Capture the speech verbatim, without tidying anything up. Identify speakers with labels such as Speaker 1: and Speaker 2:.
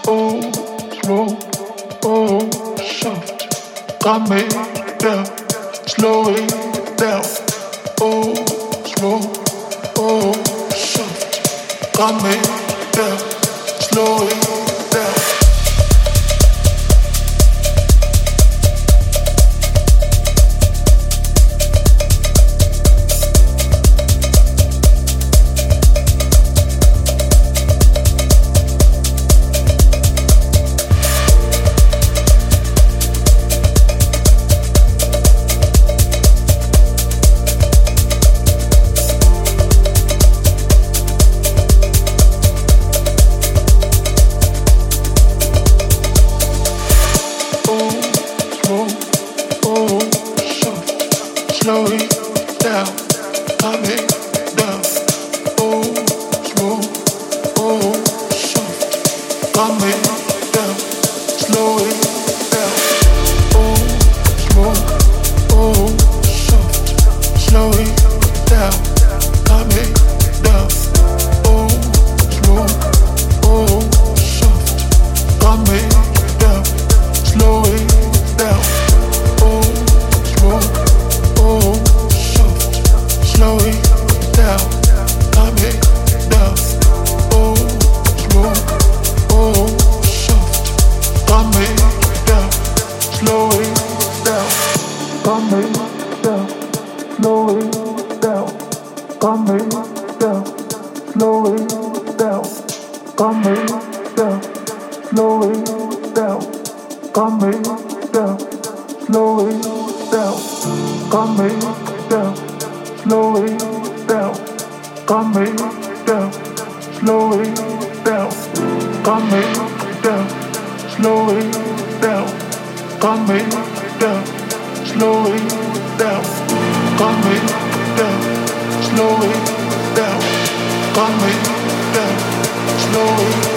Speaker 1: oh, slow, oh, soft. Calm me down, slow it down. Oh, slow, oh, soft. Calm me down, slow it down. Slow it down, calm it down. Oh, slow, oh, soft. Calm it down, slow it down. Oh, slow, oh, soft. Slow it down, calm it down. Oh, slow, oh, soft. Calm it down, slow it down. Oh, slow. Oh, soft, slow it down, calm it down. Oh, slow, oh, soft, calm it down, slow it down, calm it down, slow it down, calm it down, slow it down, calm it down, slow it down, calm it down, slow it down. Calm me down, slow it down. Calm me down, slow it down. Calm me down, slow it down. Calm me down, slow it down. Calm me down, slow it down. Calm me down, slow it down.